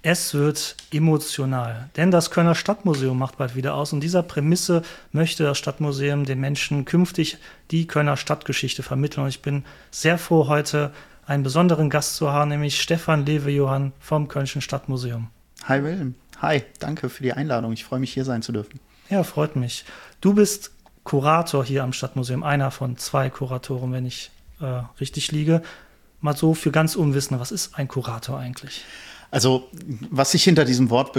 Es wird emotional, denn das Kölner Stadtmuseum macht bald wieder aus. Und dieser Prämisse möchte das Stadtmuseum den Menschen künftig die Kölner Stadtgeschichte vermitteln. Und ich bin sehr froh, heute einen besonderen Gast zu haben, nämlich Stefan Lewe-Johann vom Kölnischen Stadtmuseum. Hi Willem, hi, danke für die Einladung. Ich freue mich, hier sein zu dürfen. Ja, freut mich. Du bist Kurator hier am Stadtmuseum, einer von 2 Kuratoren, wenn ich richtig liege. Mal so für ganz Unwissende, was ist ein Kurator eigentlich? Also, was sich hinter diesem Wort,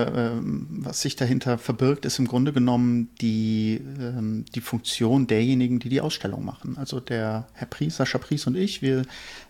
was sich dahinter verbirgt, ist im Grunde genommen die Funktion derjenigen, die die Ausstellung machen. Also der Herr Pries, Sascha Pries und ich, wir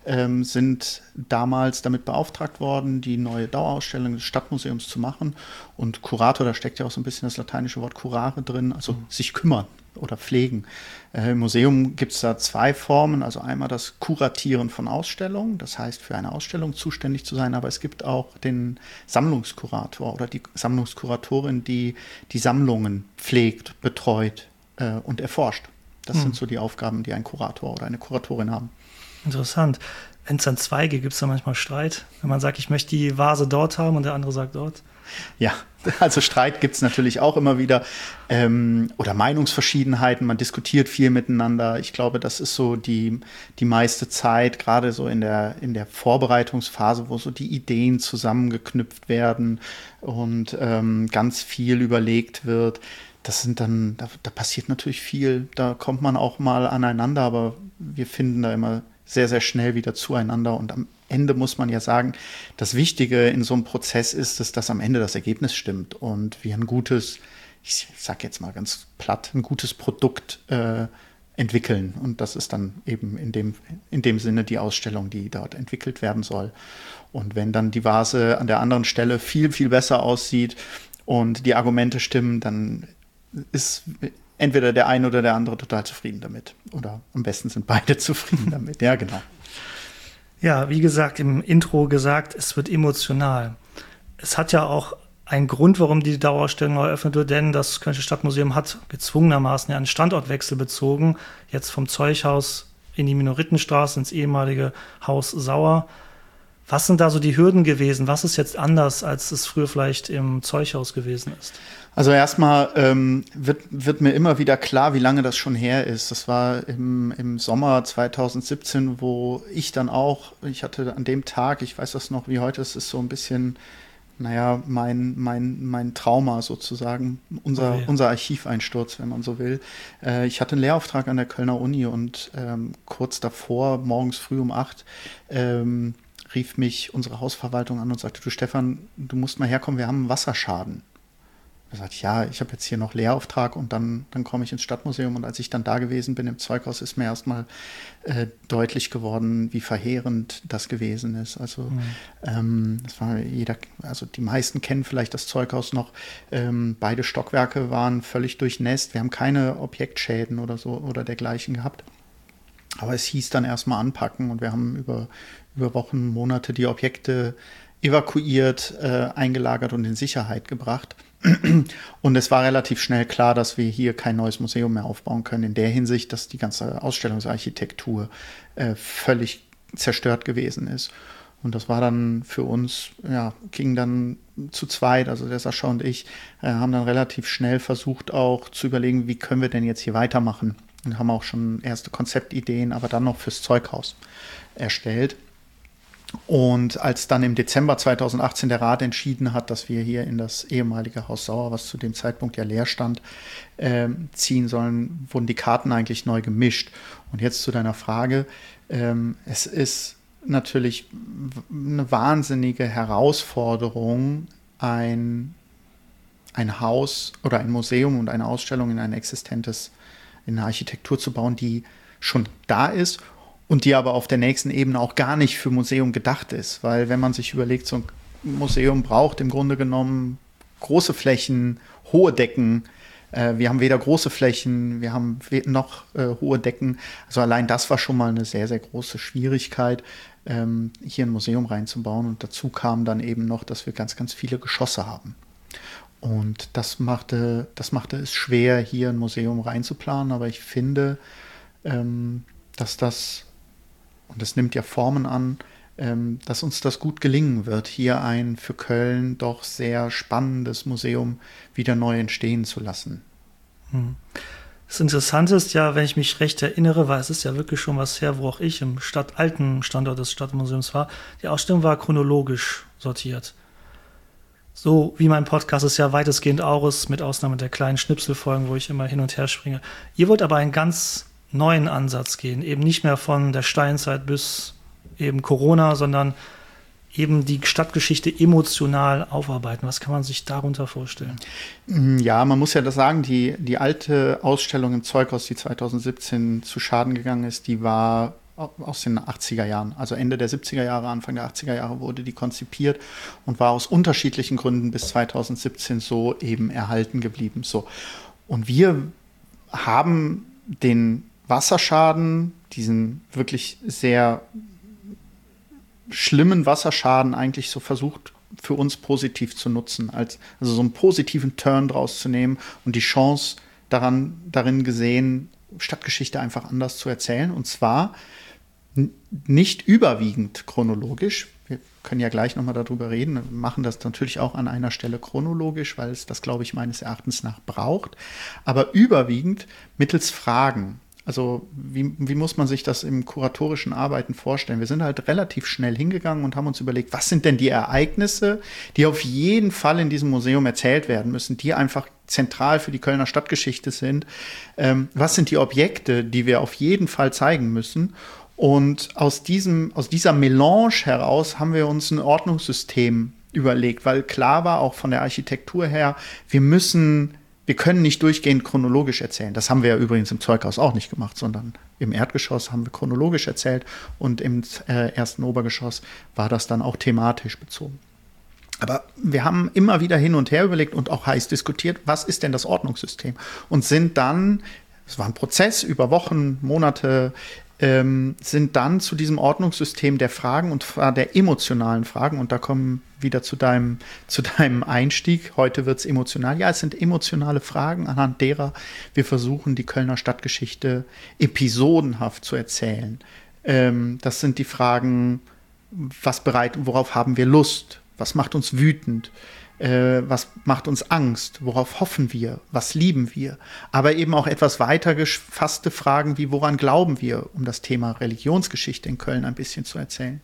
sind damals damit beauftragt worden, die neue Dauerausstellung des Stadtmuseums zu machen. Und Kurator, da steckt ja auch so ein bisschen das lateinische Wort curare drin, also sich kümmern oder pflegen. Im Museum gibt es da 2 Formen, also einmal das Kuratieren von Ausstellungen, das heißt für eine Ausstellung zuständig zu sein, aber es gibt auch den Sammlungskurator oder die Sammlungskuratorin, die die Sammlungen pflegt, betreut und erforscht. Das sind so die Aufgaben, die ein Kurator oder eine Kuratorin haben. Interessant. Wenn es dann 2 gibt, gibt es da manchmal Streit, wenn man sagt, ich möchte die Vase dort haben und der andere sagt dort? Ja, also Streit gibt es natürlich auch immer wieder oder Meinungsverschiedenheiten, man diskutiert viel miteinander. Ich glaube, das ist so die meiste Zeit, gerade so in der Vorbereitungsphase, wo so die Ideen zusammengeknüpft werden und ganz viel überlegt wird. Das sind dann, da passiert natürlich viel, da kommt man auch mal aneinander, aber wir finden da immer sehr, sehr schnell wieder zueinander und am Ende muss man ja sagen, das Wichtige in so einem Prozess ist es, dass am Ende das Ergebnis stimmt und wir ein gutes, ich sag jetzt mal ganz platt, ein gutes Produkt entwickeln und das ist dann eben in dem Sinne die Ausstellung, die dort entwickelt werden soll. Und wenn dann die Vase an der anderen Stelle viel, viel besser aussieht und die Argumente stimmen, dann ist entweder der eine oder der andere total zufrieden damit. Oder am besten sind beide zufrieden damit. Ja, genau. Ja, wie gesagt, im Intro gesagt, es wird emotional. Es hat ja auch einen Grund, warum die Dauerausstellung neu eröffnet wird, denn das Kölnische Stadtmuseum hat gezwungenermaßen ja einen Standortwechsel bezogen, jetzt vom Zeughaus in die Minoritenstraße, ins ehemalige Haus Sauer. Was sind da so die Hürden gewesen? Was ist jetzt anders, als es früher vielleicht im Zeughaus gewesen ist? Also erstmal wird mir immer wieder klar, wie lange das schon her ist. Das war im Sommer 2017, wo ich hatte an dem Tag, ich weiß das noch wie heute, es ist so ein bisschen, naja, mein Trauma sozusagen, unser Archiveinsturz, wenn man so will. Ich hatte einen Lehrauftrag an der Kölner Uni und kurz davor, morgens früh um 8, rief mich unsere Hausverwaltung an und sagte, du Stefan, du musst mal herkommen, wir haben einen Wasserschaden. Da sagte ich, ja, ich habe jetzt hier noch Lehrauftrag und dann komme ich ins Stadtmuseum. Und als ich dann da gewesen bin im Zeughaus, ist mir erstmal deutlich geworden, wie verheerend das gewesen ist. Also das war also die meisten kennen vielleicht das Zeughaus noch. Beide Stockwerke waren völlig durchnässt. Wir haben keine Objektschäden oder so oder dergleichen gehabt. Aber es hieß dann erstmal anpacken und wir haben über Wochen, Monate die Objekte evakuiert, eingelagert und in Sicherheit gebracht. Und es war relativ schnell klar, dass wir hier kein neues Museum mehr aufbauen können, in der Hinsicht, dass die ganze Ausstellungsarchitektur völlig zerstört gewesen ist. Und das war dann für uns, ja, ging dann zu zweit, also der Sascha und ich, haben dann relativ schnell versucht auch zu überlegen, wie können wir denn jetzt hier weitermachen. Und haben auch schon erste Konzeptideen, aber dann noch fürs Zeughaus erstellt. Und als dann im Dezember 2018 der Rat entschieden hat, dass wir hier in das ehemalige Haus Sauer, was zu dem Zeitpunkt ja leer stand, ziehen sollen, wurden die Karten eigentlich neu gemischt. Und jetzt zu deiner Frage. Es ist natürlich eine wahnsinnige Herausforderung, ein Haus oder ein Museum und eine Ausstellung in eine Architektur zu bauen, die schon da ist und die aber auf der nächsten Ebene auch gar nicht für Museum gedacht ist. Weil wenn man sich überlegt, so ein Museum braucht im Grunde genommen große Flächen, hohe Decken. Wir haben weder große Flächen, wir haben noch hohe Decken. Also allein das war schon mal eine sehr, sehr große Schwierigkeit, hier ein Museum reinzubauen. Und dazu kam dann eben noch, dass wir ganz, ganz viele Geschosse haben. Und das machte es schwer, hier ein Museum reinzuplanen. Aber ich finde, dass das, und das nimmt ja Formen an, dass uns das gut gelingen wird, hier ein für Köln doch sehr spannendes Museum wieder neu entstehen zu lassen. Das Interessante ist ja, wenn ich mich recht erinnere, weil es ist ja wirklich schon was her, wo auch ich im alten Standort des Stadtmuseums war, die Ausstellung war chronologisch sortiert. So wie mein Podcast es ja weitestgehend auch ist, mit Ausnahme der kleinen Schnipselfolgen, wo ich immer hin und her springe. Ihr wollt aber einen ganz neuen Ansatz gehen, eben nicht mehr von der Steinzeit bis eben Corona, sondern eben die Stadtgeschichte emotional aufarbeiten. Was kann man sich darunter vorstellen? Ja, man muss ja das sagen, die alte Ausstellung im Zeughaus, die 2017 zu Schaden gegangen ist, die war aus den 80er Jahren, also Ende der 70er Jahre, Anfang der 80er Jahre wurde die konzipiert und war aus unterschiedlichen Gründen bis 2017 so eben erhalten geblieben. So. Und wir haben den Wasserschaden, diesen wirklich sehr schlimmen Wasserschaden eigentlich so versucht, für uns positiv zu nutzen, also so einen positiven Turn draus zu nehmen und die Chance darin gesehen, Stadtgeschichte einfach anders zu erzählen. Und zwar nicht überwiegend chronologisch. Wir können ja gleich nochmal darüber reden. Wir machen das natürlich auch an einer Stelle chronologisch, weil es das, glaube ich, meines Erachtens nach braucht. Aber überwiegend mittels Fragen. Also wie muss man sich das im kuratorischen Arbeiten vorstellen? Wir sind halt relativ schnell hingegangen und haben uns überlegt, was sind denn die Ereignisse, die auf jeden Fall in diesem Museum erzählt werden müssen, die einfach zentral für die Kölner Stadtgeschichte sind. Was sind die Objekte, die wir auf jeden Fall zeigen müssen? Und aus dieser Melange heraus haben wir uns ein Ordnungssystem überlegt, weil klar war, auch von der Architektur her, wir können nicht durchgehend chronologisch erzählen. Das haben wir ja übrigens im Zeughaus auch nicht gemacht, sondern im Erdgeschoss haben wir chronologisch erzählt und im ersten Obergeschoss war das dann auch thematisch bezogen. Aber wir haben immer wieder hin und her überlegt und auch heiß diskutiert, was ist denn das Ordnungssystem? Und sind dann, es war ein Prozess über Wochen, Monate, sind dann zu diesem Ordnungssystem der Fragen und der emotionalen Fragen, und da kommen wieder zu deinem Einstieg, heute wird es emotional. Ja, es sind emotionale Fragen, anhand derer wir versuchen, die Kölner Stadtgeschichte episodenhaft zu erzählen. Das sind die Fragen, worauf haben wir Lust? Was macht uns wütend? Was macht uns Angst? Worauf hoffen wir? Was lieben wir? Aber eben auch etwas weiter gefasste Fragen wie, woran glauben wir, um das Thema Religionsgeschichte in Köln ein bisschen zu erzählen.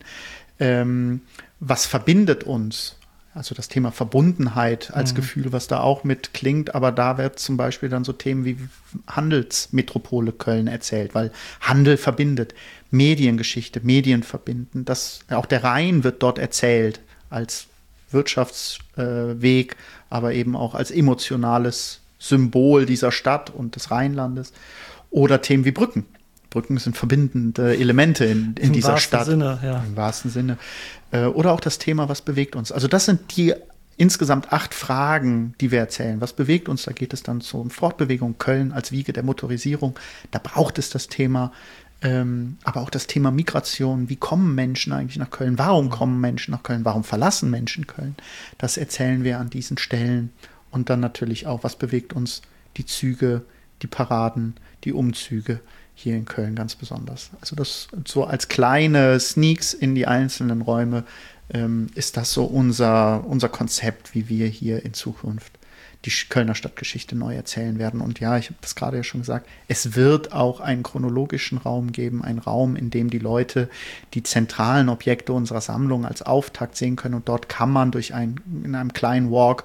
Was verbindet uns? Also das Thema Verbundenheit als Gefühl, was da auch mit klingt, aber da wird zum Beispiel dann so Themen wie Handelsmetropole Köln erzählt, weil Handel verbindet, Mediengeschichte, Medien verbinden. Auch der Rhein wird dort erzählt als Wirtschaftsweg, aber eben auch als emotionales Symbol dieser Stadt und des Rheinlandes. Oder Themen wie Brücken. Brücken sind verbindende Elemente in dieser Stadt. Sinne, ja. Im wahrsten Sinne. Oder auch das Thema, was bewegt uns. Also das sind die insgesamt 8 Fragen, die wir erzählen. Was bewegt uns? Da geht es dann zur Fortbewegung Köln als Wiege der Motorisierung. Da braucht es das Thema. Aber auch das Thema Migration, wie kommen Menschen eigentlich nach Köln, warum kommen Menschen nach Köln, warum verlassen Menschen Köln, das erzählen wir an diesen Stellen. Und dann natürlich auch, was bewegt uns, die Züge, die Paraden, die Umzüge hier in Köln ganz besonders. Also das so als kleine Sneaks in die einzelnen Räume ist das so unser Konzept, wie wir hier in Zukunft die Kölner Stadtgeschichte neu erzählen werden. Und ja, ich habe das gerade ja schon gesagt, es wird auch einen chronologischen Raum geben, einen Raum, in dem die Leute die zentralen Objekte unserer Sammlung als Auftakt sehen können. Und dort kann man in einem kleinen Walk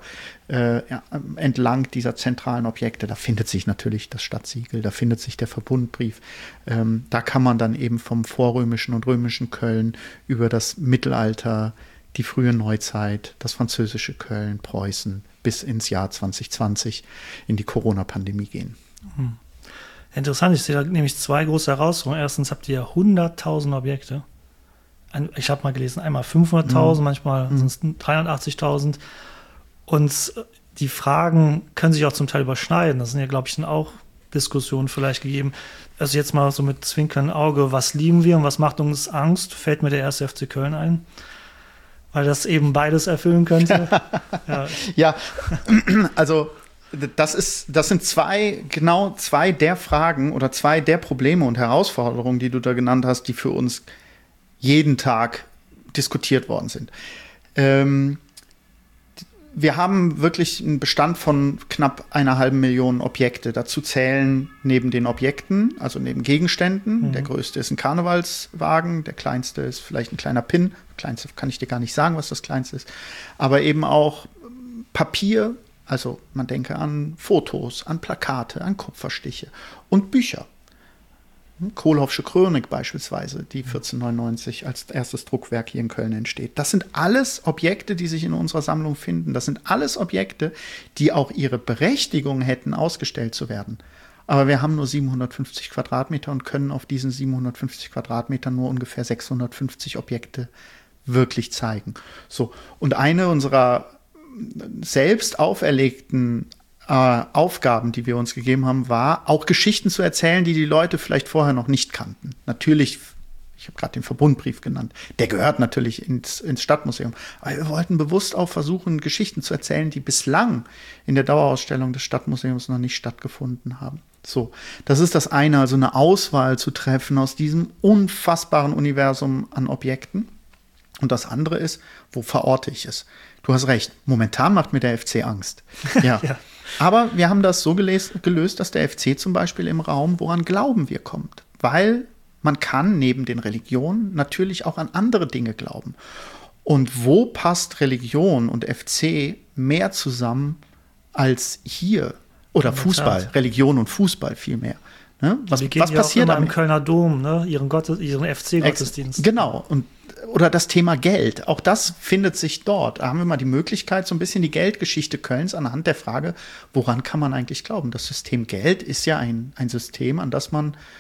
entlang dieser zentralen Objekte, da findet sich natürlich das Stadtsiegel, da findet sich der Verbundbrief. Da kann man dann eben vom vorrömischen und römischen Köln über das Mittelalter, die frühe Neuzeit, das französische Köln, Preußen, bis ins Jahr 2020 in die Corona-Pandemie gehen. Interessant, ich sehe da nämlich 2 große Herausforderungen. Erstens habt ihr ja 100.000 Objekte. Ich habe mal gelesen, einmal 500.000, manchmal sind es 380.000. Und die Fragen können sich auch zum Teil überschneiden. Das sind ja, glaube ich, dann auch Diskussionen vielleicht gegeben. Also jetzt mal so mit zwinkerndem Auge, was lieben wir und was macht uns Angst, fällt mir der 1. FC Köln ein. Weil das eben beides erfüllen könnte. Ja, also das sind zwei der Fragen oder 2 der Probleme und Herausforderungen, die du da genannt hast, die für uns jeden Tag diskutiert worden sind. Wir haben wirklich einen Bestand von knapp 1,5 Million Objekte. Dazu zählen neben den Objekten, also neben Gegenständen, der größte ist ein Karnevalswagen, der kleinste ist vielleicht ein kleiner Pin. Kleinste kann ich dir gar nicht sagen, was das kleinste ist. Aber eben auch Papier, also man denke an Fotos, an Plakate, an Kupferstiche und Bücher. Kohlhoffsche Chronik beispielsweise, die 1499 als erstes Druckwerk hier in Köln entsteht. Das sind alles Objekte, die sich in unserer Sammlung finden. Das sind alles Objekte, die auch ihre Berechtigung hätten, ausgestellt zu werden. Aber wir haben nur 750 Quadratmeter und können auf diesen 750 Quadratmetern nur ungefähr 650 Objekte wirklich zeigen. So, und eine unserer selbst auferlegten Aufgaben, die wir uns gegeben haben, war, auch Geschichten zu erzählen, die die Leute vielleicht vorher noch nicht kannten. Natürlich, ich habe gerade den Verbundbrief genannt, der gehört natürlich ins Stadtmuseum. Aber wir wollten bewusst auch versuchen, Geschichten zu erzählen, die bislang in der Dauerausstellung des Stadtmuseums noch nicht stattgefunden haben. So, das ist das eine, also eine Auswahl zu treffen aus diesem unfassbaren Universum an Objekten. Und das andere ist, wo verorte ich es? Du hast recht, momentan macht mir der FC Angst. Ja. Ja. Aber wir haben das so gelöst, dass der FC zum Beispiel im Raum, woran Glauben wir, kommt. Weil man kann neben den Religionen natürlich auch an andere Dinge glauben. Und wo passt Religion und FC mehr zusammen als hier? Oder Fußball, Religion und Fußball vielmehr. Ne? Was passiert im Kölner Dom, ne? ihren FC-Gottesdienst? Genau. Oder das Thema Geld. Auch das findet sich dort. Da haben wir mal die Möglichkeit, so ein bisschen die Geldgeschichte Kölns anhand der Frage, woran kann man eigentlich glauben? Das System Geld ist ja ein System, an das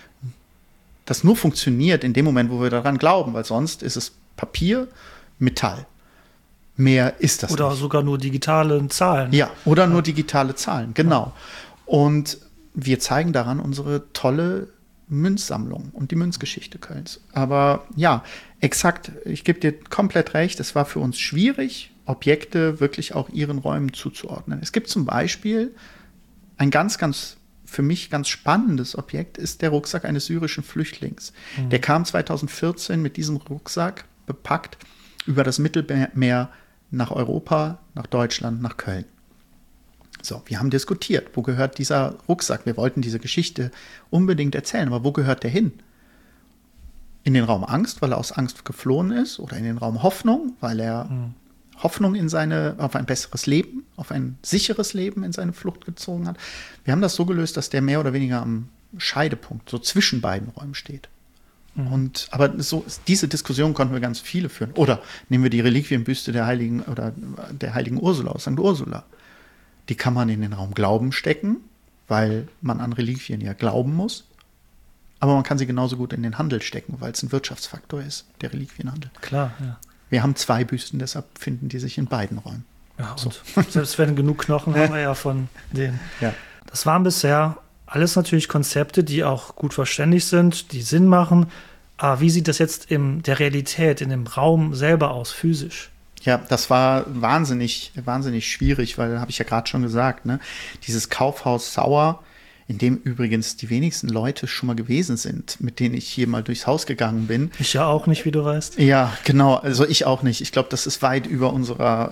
nur funktioniert in dem Moment, wo wir daran glauben, weil sonst ist es Papier, Metall. Mehr ist das oder nicht. Sogar nur digitale Zahlen. Ja, oder nur digitale Zahlen, genau. Und wir zeigen daran unsere tolle Münzsammlung und die Münzgeschichte Kölns. Aber ja, exakt, ich gebe dir komplett recht, es war für uns schwierig, Objekte wirklich auch ihren Räumen zuzuordnen. Es gibt zum Beispiel ein für mich ganz spannendes Objekt, ist der Rucksack eines syrischen Flüchtlings. Der kam 2014 mit diesem Rucksack bepackt über das Mittelmeer nach Europa, nach Deutschland, nach Köln. So, wir haben diskutiert, wo gehört dieser Rucksack? Wir wollten diese Geschichte unbedingt erzählen, aber wo gehört der hin? In den Raum Angst, weil er aus Angst geflohen ist, oder in den Raum Hoffnung, weil er Hoffnung auf ein besseres Leben, auf ein sicheres Leben in seine Flucht gezogen hat. Wir haben das so gelöst, dass der mehr oder weniger am Scheidepunkt, so zwischen beiden Räumen steht. Aber diese Diskussion konnten wir ganz viele führen. Oder nehmen wir die Reliquienbüste der heiligen Ursula aus St. Ursula. Die kann man in den Raum Glauben stecken, weil man an Reliquien ja glauben muss. Aber man kann sie genauso gut in den Handel stecken, weil es ein Wirtschaftsfaktor ist, der Reliquienhandel. Klar, ja. Wir haben 2 Büsten, deshalb finden die sich in beiden Räumen. Ja, so. Und selbst wenn genug Knochen haben wir ja von denen. Ja. Das waren bisher alles natürlich Konzepte, die auch gut verständlich sind, die Sinn machen. Aber wie sieht das jetzt in der Realität, in dem Raum selber aus, physisch? Ja, das war wahnsinnig schwierig, weil, habe ich ja gerade schon gesagt, ne? Dieses Kaufhaus Sauer, in dem übrigens die wenigsten Leute schon mal gewesen sind, mit denen ich hier mal durchs Haus gegangen bin. Ich ja auch nicht, wie du weißt. Ja, genau, also ich auch nicht. Ich glaube, das ist weit über unserer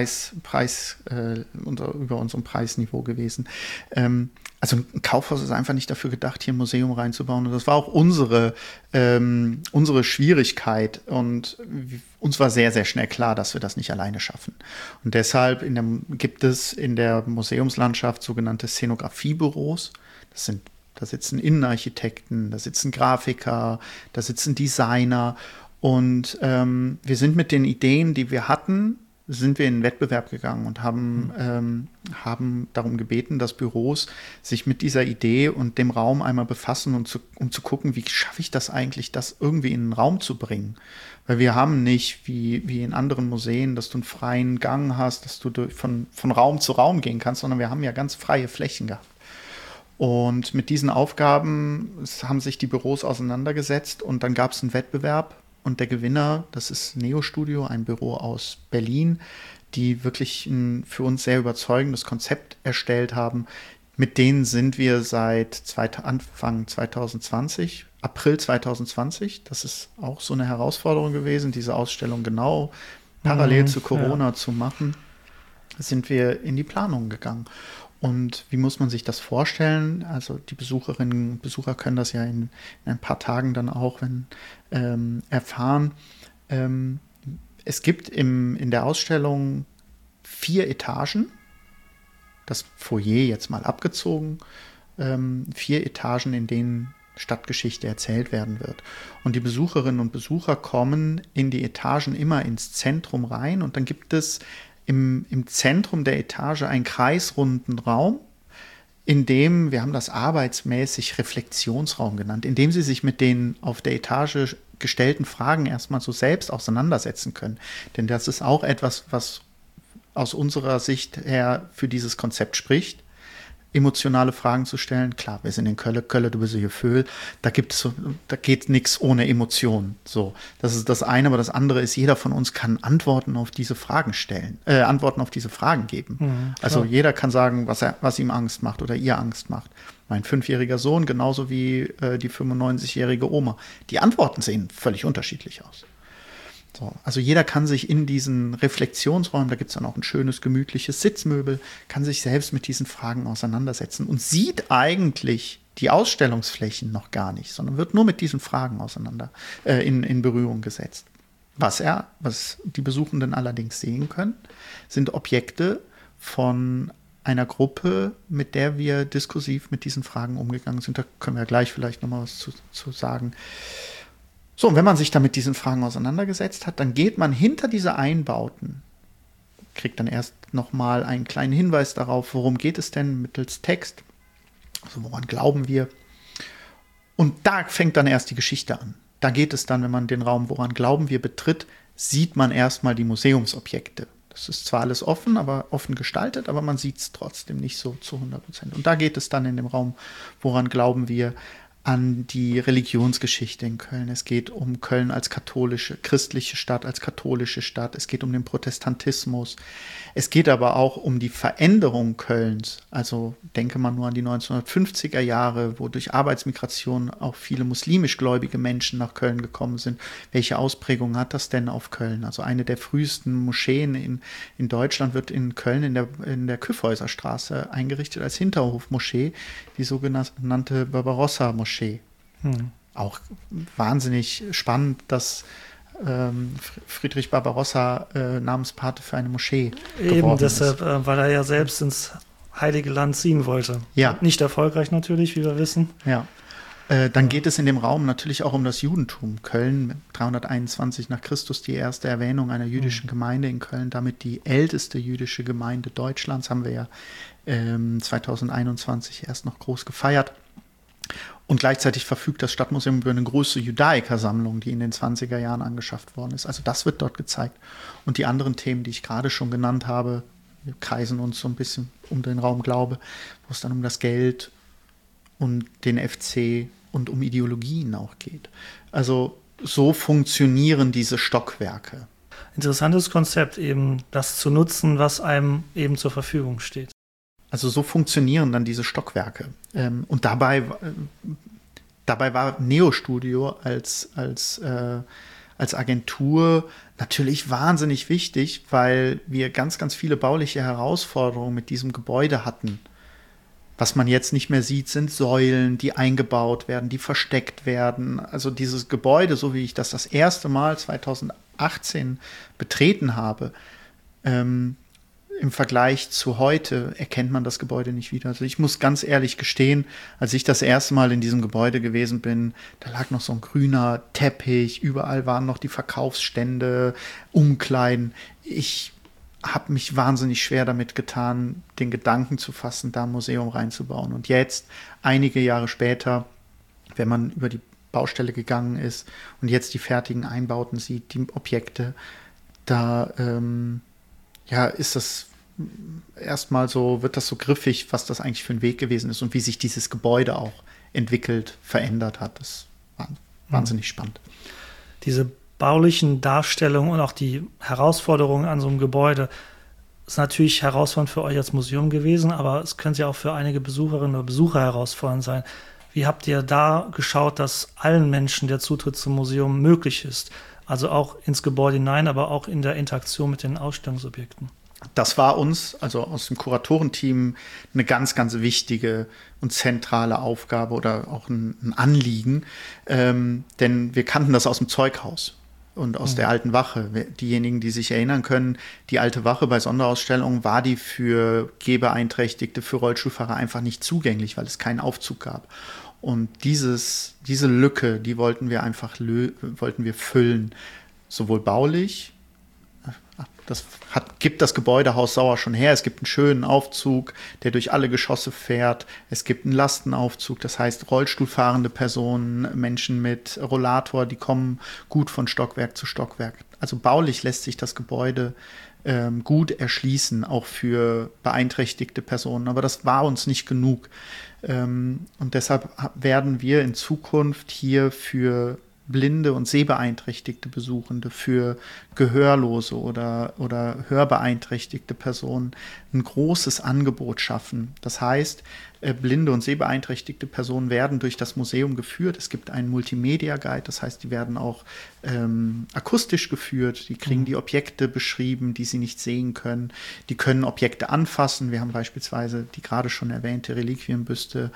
über unserem Preisniveau gewesen. Also ein Kaufhaus ist einfach nicht dafür gedacht, hier ein Museum reinzubauen. Und das war auch unsere Schwierigkeit. Und uns war sehr, sehr schnell klar, dass wir das nicht alleine schaffen. Und deshalb gibt es in der Museumslandschaft sogenannte Szenografiebüros. Da sitzen Innenarchitekten, da sitzen Grafiker, da sitzen Designer. Und wir sind mit den Ideen, die wir hatten, sind wir in einen Wettbewerb gegangen und haben darum gebeten, dass Büros sich mit dieser Idee und dem Raum einmal befassen, um zu gucken, wie schaffe ich das eigentlich, das irgendwie in den Raum zu bringen. Weil wir haben nicht, wie in anderen Museen, dass du einen freien Gang hast, dass du von Raum zu Raum gehen kannst, sondern wir haben ja ganz freie Flächen gehabt. Und mit diesen Aufgaben haben sich die Büros auseinandergesetzt und dann gab es einen Wettbewerb. Und der Gewinner, das ist Neo Studio, ein Büro aus Berlin, die wirklich ein für uns sehr überzeugendes Konzept erstellt haben. Mit denen sind wir seit Anfang 2020 April 2020. Das ist auch so eine Herausforderung gewesen, diese Ausstellung genau parallel zu Corona zu machen, sind wir in die Planung gegangen. Und wie muss man sich das vorstellen? Also die Besucherinnen und Besucher können das ja in ein paar Tagen dann auch erfahren. Es gibt in der Ausstellung 4 Etagen, das Foyer jetzt mal abgezogen, 4 Etagen, in denen Stadtgeschichte erzählt werden wird. Und die Besucherinnen und Besucher kommen in die Etagen immer ins Zentrum rein und dann gibt es im Zentrum der Etage einen kreisrunden Raum, in dem, wir haben das arbeitsmäßig Reflexionsraum genannt, in dem sie sich mit den auf der Etage gestellten Fragen erstmal so selbst auseinandersetzen können. Denn das ist auch etwas, was aus unserer Sicht her für dieses Konzept spricht, emotionale Fragen zu stellen. Klar, wir sind in Köln, du bist hier Vöhl, da geht nichts ohne Emotionen. So, das ist das eine, aber das andere ist, jeder von uns kann Antworten auf diese Fragen Antworten auf diese Fragen geben. Also jeder kann sagen, was ihm Angst macht oder ihr Angst macht. Mein 5-jähriger Sohn, genauso wie die 95-jährige Oma. Die Antworten sehen völlig unterschiedlich aus. So, also jeder kann sich in diesen Reflexionsräumen, da gibt es dann auch ein schönes, gemütliches Sitzmöbel, kann sich selbst mit diesen Fragen auseinandersetzen und sieht eigentlich die Ausstellungsflächen noch gar nicht, sondern wird nur mit diesen Fragen in Berührung gesetzt. Was die Besuchenden allerdings sehen können, sind Objekte von einer Gruppe, mit der wir diskursiv mit diesen Fragen umgegangen sind. Da können wir gleich vielleicht nochmal was zu sagen. So, und wenn man sich dann mit diesen Fragen auseinandergesetzt hat, dann geht man hinter diese Einbauten, kriegt dann erst nochmal einen kleinen Hinweis darauf, worum geht es denn mittels Text, also woran glauben wir. Und da fängt dann erst die Geschichte an. Da geht es dann, wenn man den Raum woran glauben wir betritt, sieht man erstmal die Museumsobjekte. Das ist zwar alles offen gestaltet, aber man sieht es trotzdem nicht so zu 100%. Und da geht es dann in dem Raum, woran glauben wir, an die Religionsgeschichte in Köln. Es geht um Köln als christliche Stadt, als katholische Stadt. Es geht um den Protestantismus. Es geht aber auch um die Veränderung Kölns. Also denke man nur an die 1950er Jahre, wo durch Arbeitsmigration auch viele muslimisch gläubige Menschen nach Köln gekommen sind. Welche Ausprägung hat das denn auf Köln? Also eine der frühesten Moscheen in Deutschland wird in Köln in der Kyffhäuserstraße eingerichtet als Hinterhofmoschee, die sogenannte Barbarossa-Moschee. Auch wahnsinnig spannend, dass Friedrich Barbarossa Namenspate für eine Moschee geworden ist. Eben deshalb, weil er ja selbst ins Heilige Land ziehen wollte. Ja. Nicht erfolgreich natürlich, wie wir wissen. Ja. Dann geht es in dem Raum natürlich auch um das Judentum. Köln, 321 nach Christus, die erste Erwähnung einer jüdischen Gemeinde in Köln, damit die älteste jüdische Gemeinde Deutschlands, haben wir ja 2021 erst noch groß gefeiert. Und gleichzeitig verfügt das Stadtmuseum über eine große Judaikersammlung, die in den 20er Jahren angeschafft worden ist. Also das wird dort gezeigt. Und die anderen Themen, die ich gerade schon genannt habe, wir kreisen uns so ein bisschen um den Raum Glaube, wo es dann um das Geld und den FC und um Ideologien auch geht. Also so funktionieren diese Stockwerke. Interessantes Konzept, eben das zu nutzen, was einem eben zur Verfügung steht. Also so funktionieren dann diese Stockwerke. Und dabei war Neostudio als Agentur natürlich wahnsinnig wichtig, weil wir ganz, ganz viele bauliche Herausforderungen mit diesem Gebäude hatten. Was man jetzt nicht mehr sieht, sind Säulen, die eingebaut werden, die versteckt werden. Also dieses Gebäude, so wie ich das erste Mal 2018 betreten habe, im Vergleich zu heute erkennt man das Gebäude nicht wieder. Also ich muss ganz ehrlich gestehen, als ich das erste Mal in diesem Gebäude gewesen bin, da lag noch so ein grüner Teppich, überall waren noch die Verkaufsstände, Umkleiden. Ich habe mich wahnsinnig schwer damit getan, den Gedanken zu fassen, da ein Museum reinzubauen. Und jetzt, einige Jahre später, wenn man über die Baustelle gegangen ist und jetzt die fertigen Einbauten sieht, die Objekte, da ist das erstmal so, wird das so griffig, was das eigentlich für ein Weg gewesen ist und wie sich dieses Gebäude auch entwickelt, verändert hat. Das war wahnsinnig spannend. Diese baulichen Darstellungen und auch die Herausforderungen an so einem Gebäude ist natürlich herausfordernd für euch als Museum gewesen, aber es könnte ja auch für einige Besucherinnen oder Besucher herausfordernd sein. Wie habt ihr da geschaut, dass allen Menschen der Zutritt zum Museum möglich ist? Also auch ins Gebäude hinein, aber auch in der Interaktion mit den Ausstellungsobjekten. Das war uns, also aus dem Kuratorenteam, eine ganz, ganz wichtige und zentrale Aufgabe oder auch ein Anliegen. Denn wir kannten das aus dem Zeughaus und aus der alten Wache. Diejenigen, die sich erinnern können, die alte Wache bei Sonderausstellungen war die für Gehbeeinträchtigte, für Rollstuhlfahrer einfach nicht zugänglich, weil es keinen Aufzug gab. Und diese Lücke, die wollten wir füllen, sowohl baulich. Gibt das Gebäudehaus Sauer schon her. Es gibt einen schönen Aufzug, der durch alle Geschosse fährt. Es gibt einen Lastenaufzug, das heißt Rollstuhlfahrende Personen, Menschen mit Rollator, die kommen gut von Stockwerk zu Stockwerk. Also baulich lässt sich das Gebäude gut erschließen, auch für beeinträchtigte Personen. Aber das war uns nicht genug. Und deshalb werden wir in Zukunft hier für blinde und sehbeeinträchtigte Besuchende, für gehörlose oder hörbeeinträchtigte Personen ein großes Angebot schaffen. Das heißt, blinde und sehbeeinträchtigte Personen werden durch das Museum geführt. Es gibt einen Multimedia-Guide, das heißt, die werden auch akustisch geführt. Die kriegen die Objekte beschrieben, die sie nicht sehen können. Die können Objekte anfassen. Wir haben beispielsweise die gerade schon erwähnte Reliquienbüste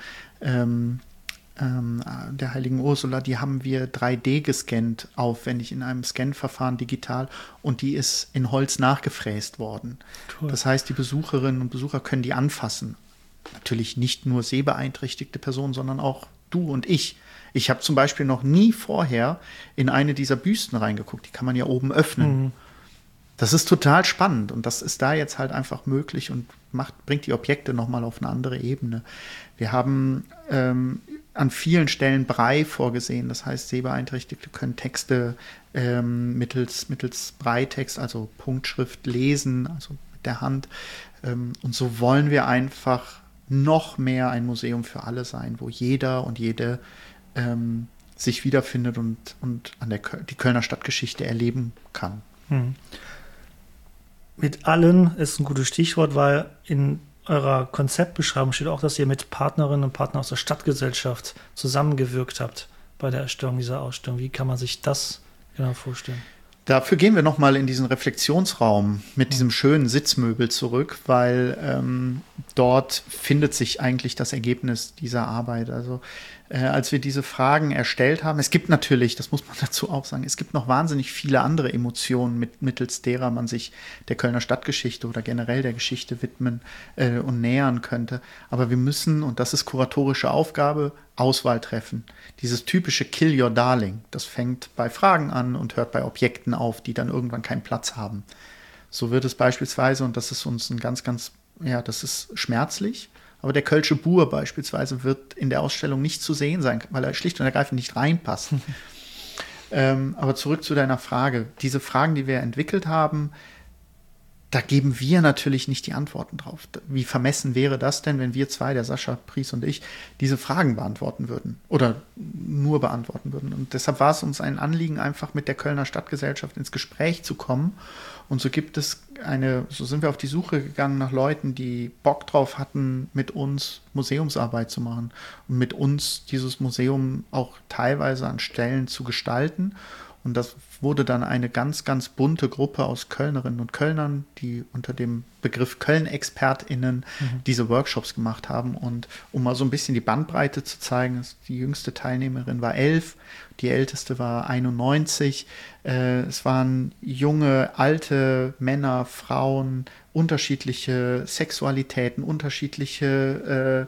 der heiligen Ursula, die haben wir 3D gescannt, aufwendig in einem Scanverfahren digital, und die ist in Holz nachgefräst worden. Cool. Das heißt, die Besucherinnen und Besucher können die anfassen. Natürlich nicht nur sehbeeinträchtigte Personen, sondern auch du und ich. Ich habe zum Beispiel noch nie vorher in eine dieser Büsten reingeguckt. Die kann man ja oben öffnen. Mhm. Das ist total spannend und das ist da jetzt halt einfach möglich und bringt die Objekte nochmal auf eine andere Ebene. Wir haben an vielen Stellen Braille vorgesehen. Das heißt, Sehbeeinträchtigte können Texte mittels Brailletext, also Punktschrift, lesen, also mit der Hand. Und so wollen wir einfach noch mehr ein Museum für alle sein, wo jeder und jede sich wiederfindet und die Kölner Stadtgeschichte erleben kann. Hm. Mit allen ist ein gutes Stichwort, weil in eurer Konzeptbeschreibung steht auch, dass ihr mit Partnerinnen und Partnern aus der Stadtgesellschaft zusammengewirkt habt bei der Erstellung dieser Ausstellung. Wie kann man sich das genau vorstellen? Dafür gehen wir nochmal in diesen Reflexionsraum mit diesem schönen Sitzmöbel zurück, weil dort findet sich eigentlich das Ergebnis dieser Arbeit. Also als wir diese Fragen erstellt haben, es gibt natürlich, das muss man dazu auch sagen, es gibt noch wahnsinnig viele andere Emotionen, mittels derer man sich der Kölner Stadtgeschichte oder generell der Geschichte widmen und nähern könnte. Aber wir müssen, und das ist kuratorische Aufgabe, Auswahl treffen. Dieses typische Kill Your Darling, das fängt bei Fragen an und hört bei Objekten auf, die dann irgendwann keinen Platz haben. So wird es beispielsweise, und das ist uns das ist schmerzlich, aber der Kölsche Buhr beispielsweise wird in der Ausstellung nicht zu sehen sein, weil er schlicht und ergreifend nicht reinpasst. Aber zurück zu deiner Frage. Diese Fragen, die wir entwickelt haben, da geben wir natürlich nicht die Antworten drauf. Wie vermessen wäre das denn, wenn wir zwei, der Sascha Pries und ich, diese Fragen beantworten würden oder nur beantworten würden? Und deshalb war es uns ein Anliegen, einfach mit der Kölner Stadtgesellschaft ins Gespräch zu kommen. Und so sind wir auf die Suche gegangen nach Leuten, die Bock drauf hatten, mit uns Museumsarbeit zu machen und mit uns dieses Museum auch teilweise an Stellen zu gestalten. Und das wurde dann eine ganz, ganz bunte Gruppe aus Kölnerinnen und Kölnern, die unter dem Begriff Köln-ExpertInnen diese Workshops gemacht haben. Und um mal so ein bisschen die Bandbreite zu zeigen, die jüngste Teilnehmerin war 11, die älteste war 91. Es waren junge, alte Männer, Frauen, unterschiedliche Sexualitäten, unterschiedliche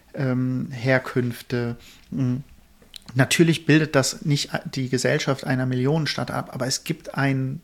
Herkünfte. Natürlich bildet das nicht die Gesellschaft einer Millionenstadt ab, aber es gibt eine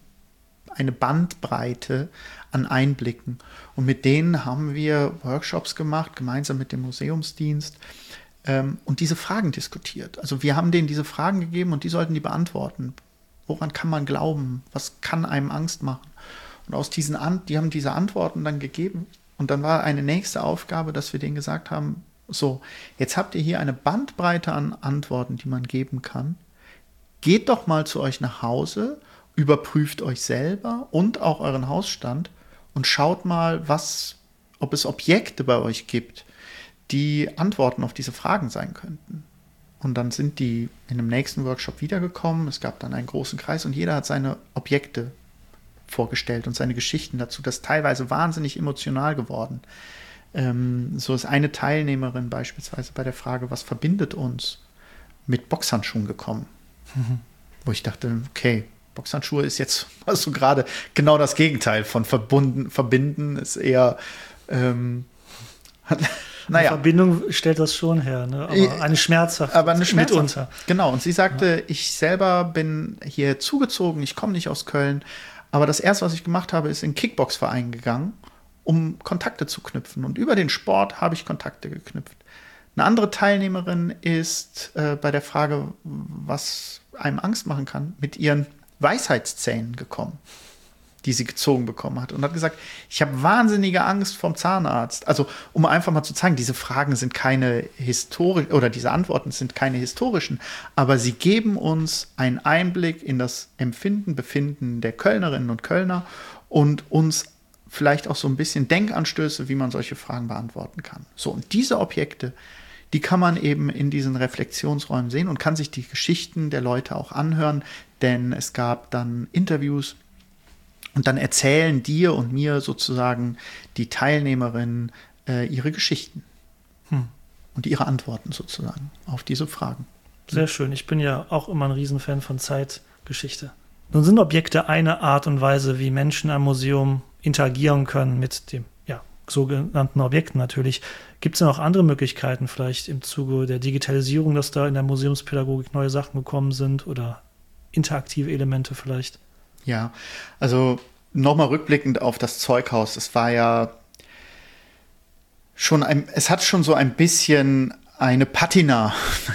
Bandbreite an Einblicken. Und mit denen haben wir Workshops gemacht, gemeinsam mit dem Museumsdienst, und diese Fragen diskutiert. Also wir haben denen diese Fragen gegeben und die sollten die beantworten. Woran kann man glauben? Was kann einem Angst machen? Und die haben diese Antworten dann gegeben. Und dann war eine nächste Aufgabe, dass wir denen gesagt haben, so, jetzt habt ihr hier eine Bandbreite an Antworten, die man geben kann. Geht doch mal zu euch nach Hause, überprüft euch selber und auch euren Hausstand und schaut mal, ob es Objekte bei euch gibt, die Antworten auf diese Fragen sein könnten. Und dann sind die in einem nächsten Workshop wiedergekommen. Es gab dann einen großen Kreis und jeder hat seine Objekte vorgestellt und seine Geschichten dazu. Das ist teilweise wahnsinnig emotional geworden. So ist eine Teilnehmerin beispielsweise bei der Frage, was verbindet uns, mit Boxhandschuhen gekommen. Wo ich dachte, okay, Boxhandschuhe ist jetzt also gerade genau das Gegenteil von verbinden, ist eher naja. Die Verbindung stellt das schon her, ne? Aber eine schmerzhafte. Mitunter. Genau, und sie sagte, ich selber bin hier zugezogen, ich komme nicht aus Köln, aber das Erste, was ich gemacht habe, ist in einen Kickbox-Verein gegangen, um Kontakte zu knüpfen. Und über den Sport habe ich Kontakte geknüpft. Eine andere Teilnehmerin ist bei der Frage, was einem Angst machen kann, mit ihren Weisheitszähnen gekommen, die sie gezogen bekommen hat. Und hat gesagt, ich habe wahnsinnige Angst vom Zahnarzt. Also, um einfach mal zu zeigen, diese Fragen sind keine historischen, oder diese Antworten sind keine historischen, aber sie geben uns einen Einblick in das Empfinden, Befinden der Kölnerinnen und Kölner und uns vielleicht auch so ein bisschen Denkanstöße, wie man solche Fragen beantworten kann. So, und diese Objekte, die kann man eben in diesen Reflexionsräumen sehen und kann sich die Geschichten der Leute auch anhören, denn es gab dann Interviews und dann erzählen dir und mir sozusagen die Teilnehmerinnen ihre Geschichten und ihre Antworten sozusagen auf diese Fragen. Sehr schön. Ich bin ja auch immer ein Riesenfan von Zeitgeschichte. Nun sind Objekte eine Art und Weise, wie Menschen am Museum interagieren können mit dem sogenannten Objekten natürlich. Gibt es noch andere Möglichkeiten, vielleicht im Zuge der Digitalisierung, dass da in der Museumspädagogik neue Sachen gekommen sind oder interaktive Elemente vielleicht? Ja, also nochmal rückblickend auf das Zeughaus. Es war ja schon es hat schon so ein bisschen eine Patina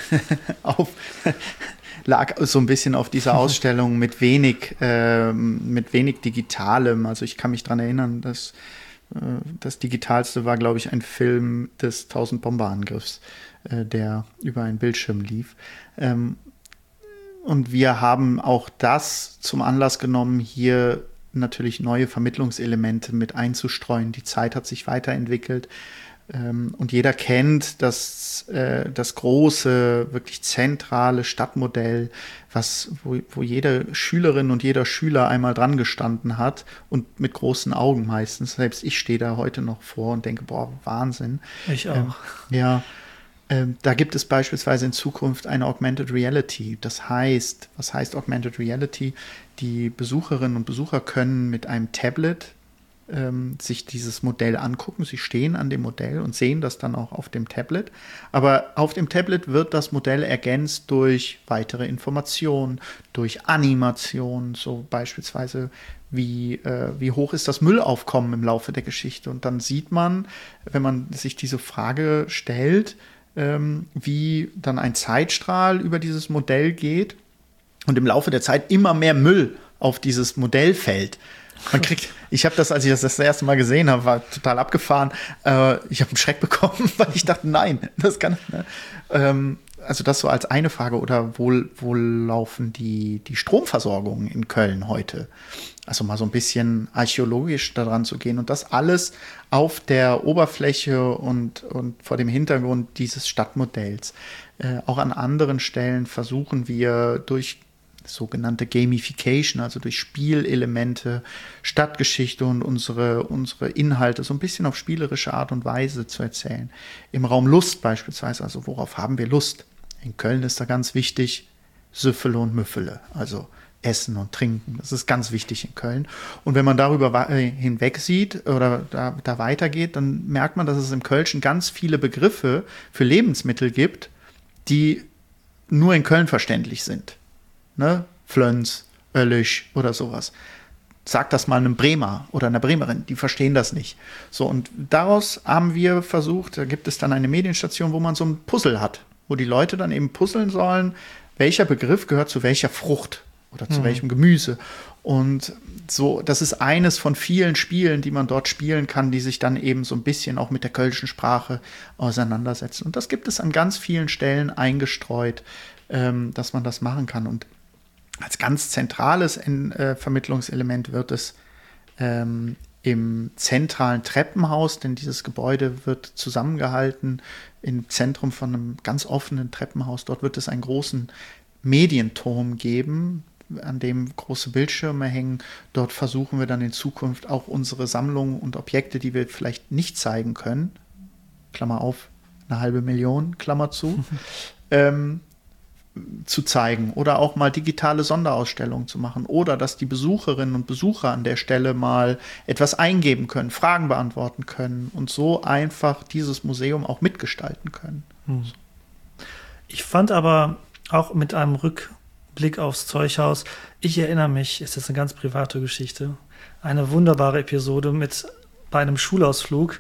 lag so ein bisschen auf dieser Ausstellung mit wenig Digitalem. Also ich kann mich daran erinnern, dass das Digitalste war, glaube ich, ein Film des 1000-Bomber-Angriffs, der über einen Bildschirm lief. Und wir haben auch das zum Anlass genommen, hier natürlich neue Vermittlungselemente mit einzustreuen. Die Zeit hat sich weiterentwickelt. Und jeder kennt das große, wirklich zentrale Stadtmodell, wo jede Schülerin und jeder Schüler einmal dran gestanden hat und mit großen Augen meistens. Selbst ich stehe da heute noch vor und denke, boah, Wahnsinn. Ich auch. Da gibt es beispielsweise in Zukunft eine Augmented Reality. Das heißt, was heißt Augmented Reality? Die Besucherinnen und Besucher können mit einem Tablet sich dieses Modell angucken. Sie stehen an dem Modell und sehen das dann auch auf dem Tablet. Aber auf dem Tablet wird das Modell ergänzt durch weitere Informationen, durch Animationen, so beispielsweise wie hoch ist das Müllaufkommen im Laufe der Geschichte. Und dann sieht man, wenn man sich diese Frage stellt, wie dann ein Zeitstrahl über dieses Modell geht und im Laufe der Zeit immer mehr Müll auf dieses Modell fällt. Ich habe das, als ich das erste Mal gesehen habe, war total abgefahren. Ich habe einen Schreck bekommen, weil ich dachte, nein, das kann nicht. Ne? Also das so als eine Frage. Oder wo laufen die Stromversorgungen in Köln heute? Also mal so ein bisschen archäologisch daran zu gehen und das alles auf der Oberfläche und vor dem Hintergrund dieses Stadtmodells. Auch an anderen Stellen versuchen wir durch sogenannte Gamification, also durch Spielelemente, Stadtgeschichte und unsere Inhalte so ein bisschen auf spielerische Art und Weise zu erzählen. Im Raum Lust beispielsweise, also worauf haben wir Lust? In Köln ist da ganz wichtig Süffele und Müffele, also Essen und Trinken. Das ist ganz wichtig in Köln. Und wenn man darüber hinweg sieht oder da weitergeht, dann merkt man, dass es im Kölschen ganz viele Begriffe für Lebensmittel gibt, die nur in Köln verständlich sind. Ne? Flöns, Oellisch oder sowas. Sag das mal einem Bremer oder einer Bremerin, die verstehen das nicht. So, und daraus haben wir versucht, da gibt es dann eine Medienstation, wo man so ein Puzzle hat, wo die Leute dann eben puzzeln sollen, welcher Begriff gehört zu welcher Frucht oder zu welchem Gemüse. Und so, das ist eines von vielen Spielen, die man dort spielen kann, die sich dann eben so ein bisschen auch mit der kölschen Sprache auseinandersetzen. Und das gibt es an ganz vielen Stellen eingestreut, dass man das machen kann. Und als ganz zentrales Vermittlungselement wird es im zentralen Treppenhaus, denn dieses Gebäude wird zusammengehalten im Zentrum von einem ganz offenen Treppenhaus. Dort wird es einen großen Medienturm geben, an dem große Bildschirme hängen. Dort versuchen wir dann in Zukunft auch unsere Sammlungen und Objekte, die wir vielleicht nicht zeigen können, Klammer auf, 500.000, Klammer zu, zu zeigen oder auch mal digitale Sonderausstellungen zu machen oder dass die Besucherinnen und Besucher an der Stelle mal etwas eingeben können, Fragen beantworten können und so einfach dieses Museum auch mitgestalten können. Ich fand aber auch mit einem Rückblick aufs Zeughaus, ich erinnere mich, ist jetzt eine ganz private Geschichte, eine wunderbare Episode bei einem Schulausflug,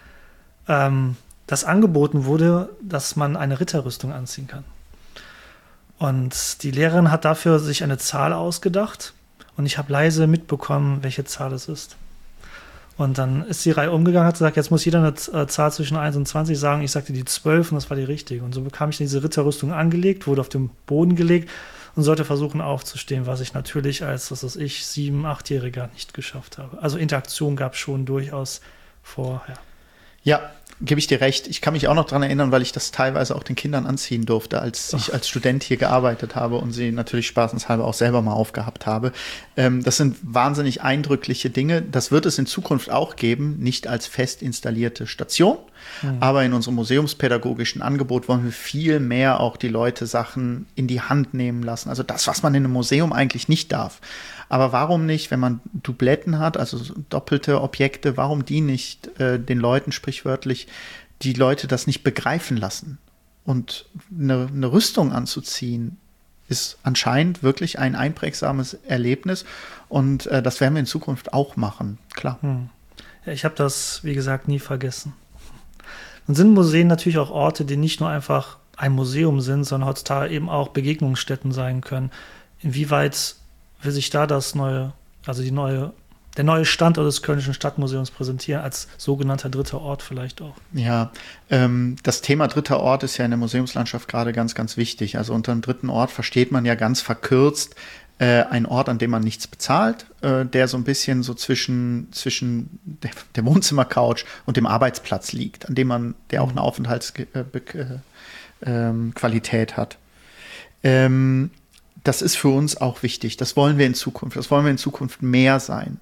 das angeboten wurde, dass man eine Ritterrüstung anziehen kann. Und die Lehrerin hat dafür sich eine Zahl ausgedacht und ich habe leise mitbekommen, welche Zahl es ist. Und dann ist die Reihe umgegangen, hat gesagt, jetzt muss jeder eine Zahl zwischen 1 und 20 sagen. Ich sagte die 12 und das war die richtige. Und so bekam ich diese Ritterrüstung angelegt, wurde auf den Boden gelegt und sollte versuchen aufzustehen, was ich natürlich als, 7-, 8-Jähriger nicht geschafft habe. Also Interaktion gab es schon durchaus vorher. Ja, gebe ich dir recht. Ich kann mich auch noch daran erinnern, weil ich das teilweise auch den Kindern anziehen durfte, als ich als Student hier gearbeitet habe und sie natürlich spaßenshalber auch selber mal aufgehabt habe. Das sind wahnsinnig eindrückliche Dinge. Das wird es in Zukunft auch geben, nicht als fest installierte Station, aber in unserem museumspädagogischen Angebot wollen wir viel mehr auch die Leute Sachen in die Hand nehmen lassen. Also das, was man in einem Museum eigentlich nicht darf. Aber warum nicht, wenn man Dubletten hat, also doppelte Objekte, warum die nicht den Leuten sprichwörtlich, die Leute das nicht begreifen lassen? Und eine Rüstung anzuziehen, ist anscheinend wirklich ein einprägsames Erlebnis. Und das werden wir in Zukunft auch machen, klar. Ja, ich habe das, wie gesagt, nie vergessen. Nun sind Museen natürlich auch Orte, die nicht nur einfach ein Museum sind, sondern heutzutage eben auch Begegnungsstätten sein können. Inwieweit will sich da der neue Standort des Kölnischen Stadtmuseums präsentieren, als sogenannter dritter Ort vielleicht auch? Ja, das Thema dritter Ort ist ja in der Museumslandschaft gerade ganz, ganz wichtig. Also unter einem dritten Ort versteht man ja ganz verkürzt ein Ort, an dem man nichts bezahlt, der so ein bisschen so zwischen der Wohnzimmercouch und dem Arbeitsplatz liegt, an dem der auch eine Aufenthaltsqualität hat. Das ist für uns auch wichtig. Das wollen wir in Zukunft. Das wollen wir in Zukunft mehr sein.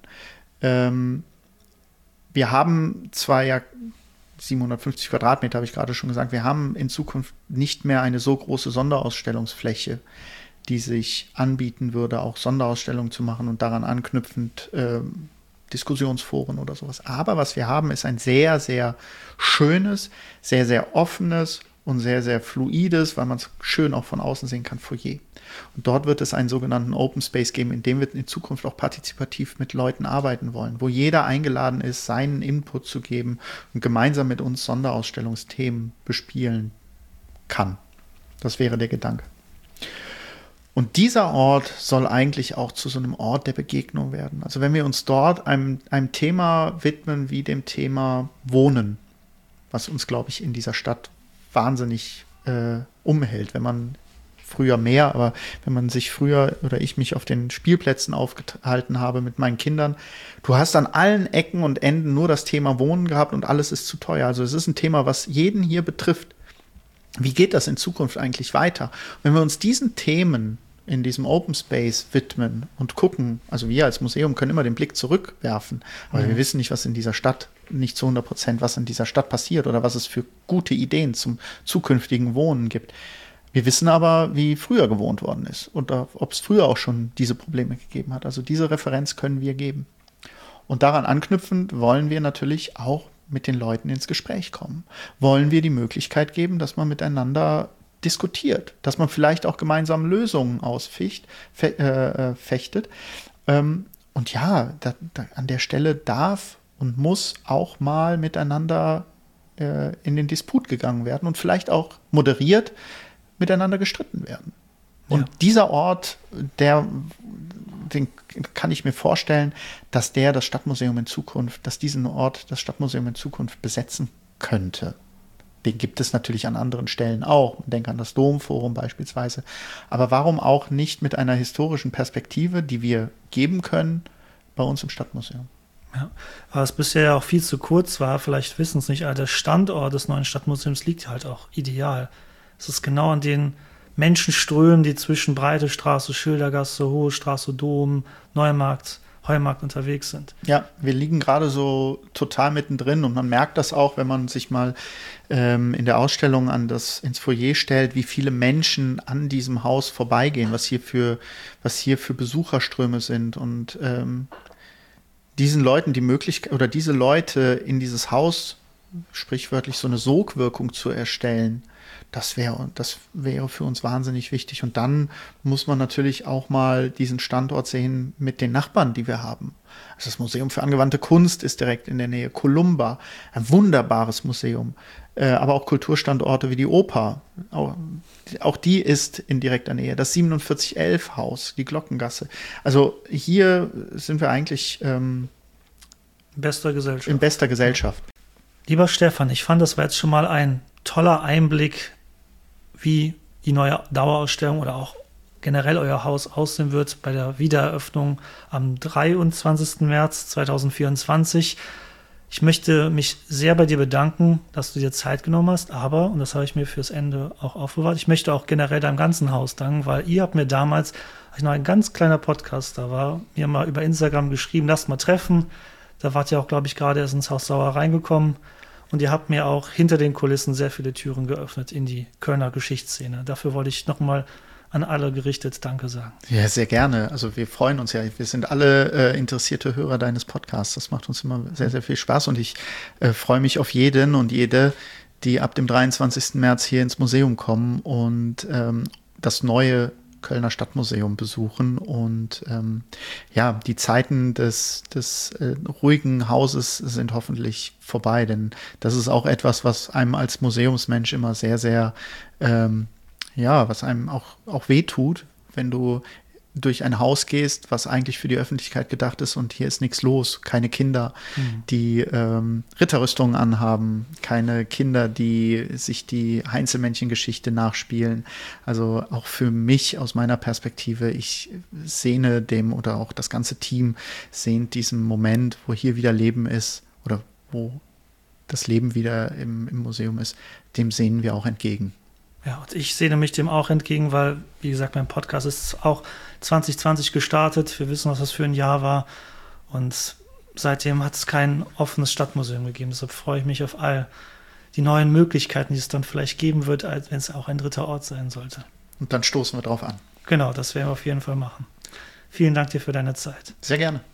Wir haben zwar ja 750 Quadratmeter, habe ich gerade schon gesagt. Wir haben in Zukunft nicht mehr eine so große Sonderausstellungsfläche, die sich anbieten würde, auch Sonderausstellungen zu machen und daran anknüpfend Diskussionsforen oder sowas. Aber was wir haben, ist ein sehr, sehr schönes, sehr, sehr offenes und sehr, sehr fluides, weil man es schön auch von außen sehen kann, Foyer. Und dort wird es einen sogenannten Open Space geben, in dem wir in Zukunft auch partizipativ mit Leuten arbeiten wollen, wo jeder eingeladen ist, seinen Input zu geben und gemeinsam mit uns Sonderausstellungsthemen bespielen kann. Das wäre der Gedanke. Und dieser Ort soll eigentlich auch zu so einem Ort der Begegnung werden. Also wenn wir uns dort einem Thema widmen, wie dem Thema Wohnen, was uns, glaube ich, in dieser Stadt wahnsinnig umhält, wenn man früher mehr, aber wenn man sich früher oder ich mich auf den Spielplätzen aufgehalten habe mit meinen Kindern, du hast an allen Ecken und Enden nur das Thema Wohnen gehabt und alles ist zu teuer. Also es ist ein Thema, was jeden hier betrifft. Wie geht das in Zukunft eigentlich weiter? Wenn wir uns diesen Themen in diesem Open Space widmen und gucken, also wir als Museum können immer den Blick zurückwerfen, aber wir wissen nicht, was in dieser Stadt, nicht zu 100%, was in dieser Stadt passiert oder was es für gute Ideen zum zukünftigen Wohnen gibt. Wir wissen aber, wie früher gewohnt worden ist und ob es früher auch schon diese Probleme gegeben hat. Also diese Referenz können wir geben. Und daran anknüpfend wollen wir natürlich auch mit den Leuten ins Gespräch kommen. Wollen wir die Möglichkeit geben, dass man miteinander diskutiert, dass man vielleicht auch gemeinsam Lösungen fechtet. Und ja, an der Stelle darf und muss auch mal miteinander in den Disput gegangen werden und vielleicht auch moderiert miteinander gestritten werden. Und dieser Ort, den kann ich mir vorstellen, dass das Stadtmuseum in Zukunft, dass diesen Ort das Stadtmuseum in Zukunft besetzen könnte. Den gibt es natürlich an anderen Stellen auch. Denk an das Domforum beispielsweise. Aber warum auch nicht mit einer historischen Perspektive, die wir geben können, bei uns im Stadtmuseum? Ja, was bisher ja auch viel zu kurz war, vielleicht wissen es nicht alle, der Standort des neuen Stadtmuseums liegt halt auch ideal. Es ist genau an den Menschenströmen, die zwischen Breite Straße, Schildergasse, Hohe Straße, Dom, Neumarkt, Heumarkt unterwegs sind. Ja, wir liegen gerade so total mittendrin und man merkt das auch, wenn man sich mal in der Ausstellung ins Foyer stellt, wie viele Menschen an diesem Haus vorbeigehen, was hier für Besucherströme sind und diesen Leuten die Möglichkeit oder diese Leute in dieses Haus sprichwörtlich so eine Sogwirkung zu erstellen, das wäre für uns wahnsinnig wichtig. Und dann muss man natürlich auch mal diesen Standort sehen mit den Nachbarn, die wir haben. Also das Museum für angewandte Kunst ist direkt in der Nähe. Columba, ein wunderbares Museum. Aber auch Kulturstandorte wie die Oper. Auch die ist in direkter Nähe. Das 4711 Haus, die Glockengasse. Also hier sind wir eigentlich in bester Gesellschaft. Lieber Stefan, ich fand, das war jetzt schon mal ein toller Einblick, wie die neue Dauerausstellung oder auch generell euer Haus aussehen wird bei der Wiedereröffnung am 23. März 2024. Ich möchte mich sehr bei dir bedanken, dass du dir Zeit genommen hast, aber, und das habe ich mir fürs Ende auch aufbewahrt, ich möchte auch generell deinem ganzen Haus danken, weil ihr habt mir damals, als ich noch ein ganz kleiner Podcaster war, mir mal über Instagram geschrieben, lasst mal treffen. Da wart ihr auch, glaube ich, gerade erst ins Haus Sauer reingekommen. Und ihr habt mir auch hinter den Kulissen sehr viele Türen geöffnet in die Kölner Geschichtsszene. Dafür wollte ich nochmal an alle gerichtet Danke sagen. Ja, sehr gerne. Also wir freuen uns ja. Wir sind alle interessierte Hörer deines Podcasts. Das macht uns immer sehr, sehr viel Spaß. Und ich freue mich auf jeden und jede, die ab dem 23. März hier ins Museum kommen und das neue Kölner Stadtmuseum besuchen und die Zeiten des ruhigen Hauses sind hoffentlich vorbei, denn das ist auch etwas, was einem als Museumsmensch immer sehr, sehr, was einem auch wehtut, wenn du durch ein Haus gehst, was eigentlich für die Öffentlichkeit gedacht ist und hier ist nichts los, keine Kinder, die Ritterrüstungen anhaben, keine Kinder, die sich die Heinzelmännchen-Geschichte nachspielen. Also auch für mich aus meiner Perspektive, ich sehne dem oder auch das ganze Team sehnt diesem Moment, wo hier wieder Leben ist oder wo das Leben wieder im Museum ist, dem sehnen wir auch entgegen. Ja, und ich sehne mich dem auch entgegen, weil, wie gesagt, mein Podcast ist auch 2020 gestartet. Wir wissen, was das für ein Jahr war. Und seitdem hat es kein offenes Stadtmuseum gegeben. Deshalb freue ich mich auf all die neuen Möglichkeiten, die es dann vielleicht geben wird, als wenn es auch ein dritter Ort sein sollte. Und dann stoßen wir drauf an. Genau, das werden wir auf jeden Fall machen. Vielen Dank dir für deine Zeit. Sehr gerne.